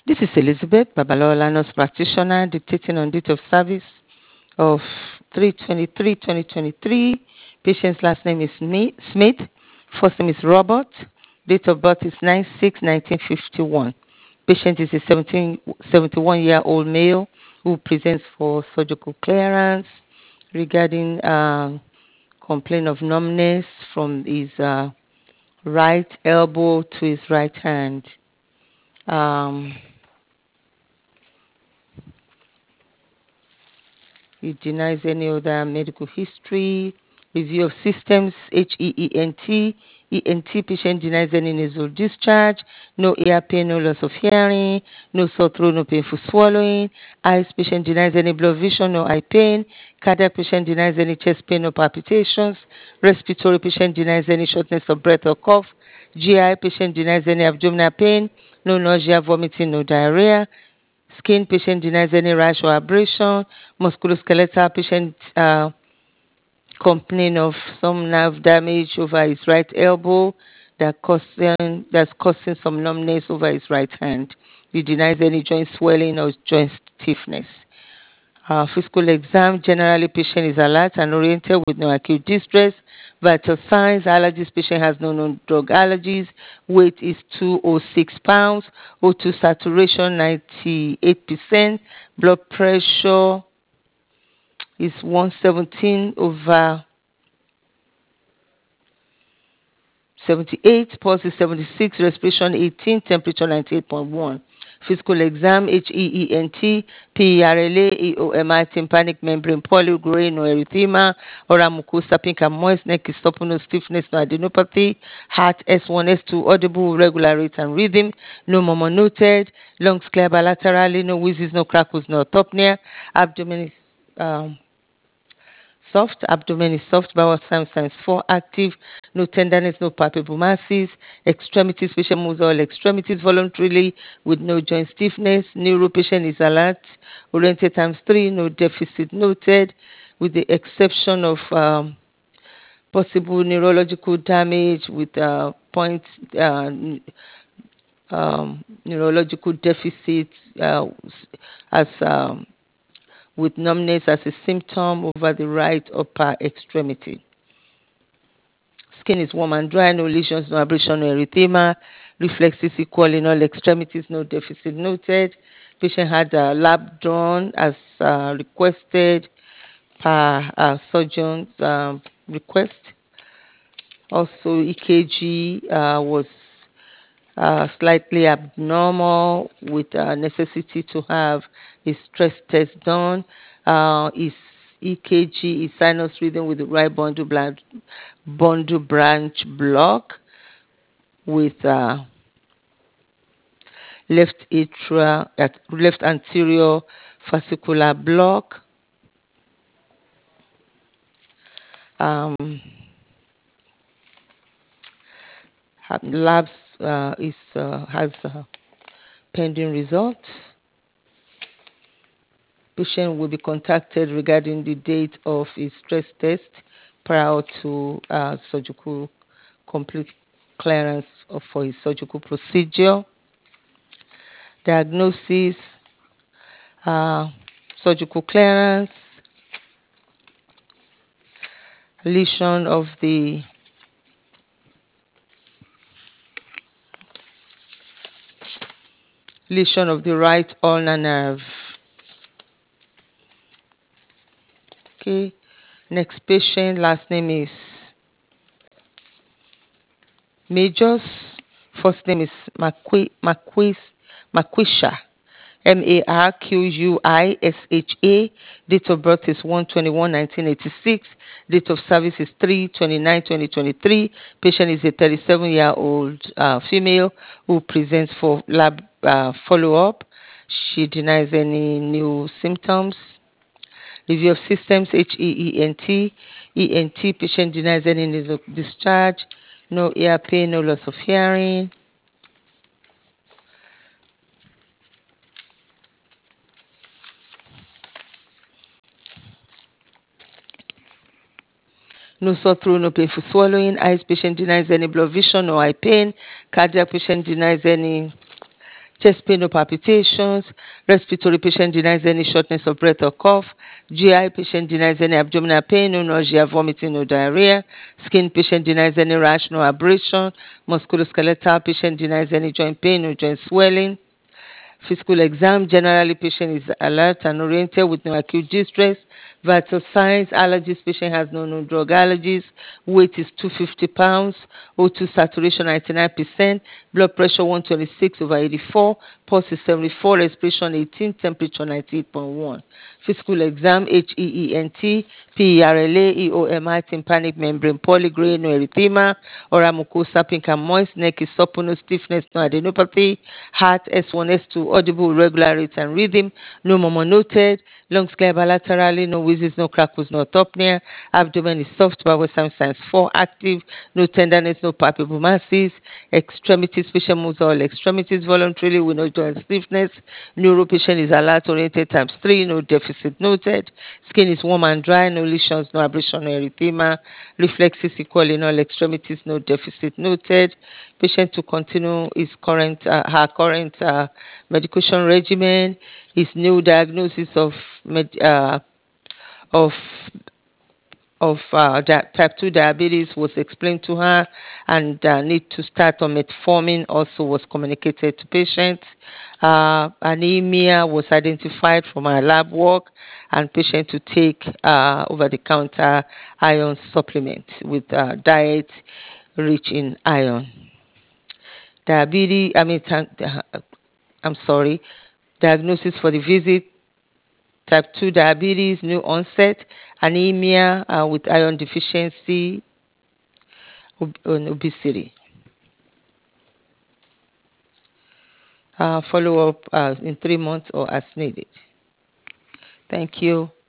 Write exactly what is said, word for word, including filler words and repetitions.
This is Elizabeth Babalola, nurse practitioner, dictating on date of service of three twenty-three twenty twenty-three. Patient's last name is Smith. First name is Robert. Date of birth is nine six nineteen fifty-one. Patient is a seventy-one-year-old male who presents for surgical clearance regarding uh, complaint of numbness from his uh, right elbow to his right hand. Um, He denies any other medical history. Review of systems, H E E N T. E N T patient denies any nasal discharge. No ear pain, no loss of hearing. No sore throat, no painful swallowing. Eyes patient denies any blood vision, no eye pain. Cardiac patient denies any chest pain or palpitations. Respiratory patient denies any shortness of breath or cough. G I patient denies any abdominal pain. No nausea, vomiting, no diarrhea. Skin patient denies any rash or abrasion. Musculoskeletal patient uh, complain of some nerve damage over his right elbow that causing, that's causing some numbness over his right hand. He denies any joint swelling or joint stiffness. Uh, physical exam, generally patient is alert and oriented with no acute distress. Vital signs, allergies, patient has no known drug allergies. Weight is two hundred six pounds. O two saturation ninety-eight percent. Blood pressure is one seventeen over seventy-eight, pulse is seventy-six, respiration eighteen, temperature ninety-eight point one. Physical exam, H E E N T, P E R L A, E O M I, tympanic membrane polygrey, no erythema, oral mucosa, pink and moist, neck is supple, no stiffness, no adenopathy, heart S one, S two, audible, regular rate and rhythm, no murmur noted, lungs clear bilaterally, no wheezes, no crackles, no orthopnea, abdomen is um, soft, abdomen is soft, bowel signs times four active, no tenderness, no palpable masses, extremities, patient moves all extremities voluntarily with no joint stiffness, neuro patient is alert, oriented times three, no deficit noted, with the exception of um, possible neurological damage with uh, point uh, um, neurological deficit uh, as um, with numbness as a symptom over the right upper extremity. Skin is warm and dry, no lesions, no abrasion, no erythema. Reflexes equal in all extremities, no deficit noted. Patient had a lab drawn as uh, requested per uh, surgeon's um, request. Also, E K G uh, was uh, slightly abnormal with uh, necessity to have a stress test done. Uh, his E K G is sinus rhythm with the right bundle, blank, bundle branch block with uh, left atrial, at left anterior fascicular block. Um, labs uh, is uh, has uh, pending results. Patient will be contacted regarding the date of his stress test prior to uh, surgical complete clearance of, for his surgical procedure. Diagnosis, uh, surgical clearance, lesion of the lesion of the right ulnar nerve. Okay. Next patient, last name is Majors. First name is Marquis, Marquis, Marquisha. M A R Q U I S H A. Date of birth is one twenty-one nineteen eighty-six. Date of service is three twenty-nine twenty twenty-three. Patient is a thirty-seven-year-old uh, female who presents for lab uh, follow-up. She denies any new symptoms. Review of systems, H E E N T. E N T, patient denies any nasal discharge. No ear pain, no loss of hearing. No sore throat, no painful swallowing. Eyes patient denies any blood vision or eye pain. Cardiac patient denies any chest pain or palpitations, respiratory patient denies any shortness of breath or cough, G I patient denies any abdominal pain, no nausea, vomiting, no diarrhea, skin patient denies any rash, no abrasion, musculoskeletal patient denies any joint pain, no joint swelling. Physical exam, generally patient is alert and oriented with no acute distress. Vital signs, allergies, patient has no known drug allergies. Weight is two hundred fifty pounds. O two saturation ninety-nine percent. Blood pressure one twenty-six over eighty-four. Pulse is seventy-four. Respiration eighteen. Temperature ninety-eight point one. Physical exam, H E E N T, P E R L A, E O M I, tympanic membrane, polygrey, no erythema, oral mucosa, pink and moist, neck is supple, no stiffness, no adenopathy, heart S one, S two, audible, regular rate and rhythm, no murmur noted, lungs clear bilaterally, no wheezes, no crackles, no autopnea, abdomen is soft, bowel signs four, active, no tenderness, no palpable masses, extremities, patient moves all extremities voluntarily with no joint stiffness, neuro patient is alert, oriented times three, no deficit noted, skin is warm and dry, no lesions, no abrasion, no erythema, reflexes equal in all extremities, no deficit noted, patient to continue his current, uh, her current uh, medication regimen, his new diagnosis of med, uh, of of uh, type two diabetes was explained to her, and uh, need to start on metformin also was communicated to patients. Uh, anemia was identified from her lab work, and patient to take uh, over-the-counter iron supplement with uh, diet rich in iron. Diabetes, I mean, I'm sorry, diagnosis for the visit: type two diabetes, new onset, anemia uh, with iron deficiency, ob- and obesity. Uh, follow up uh, in three months or as needed. Thank you.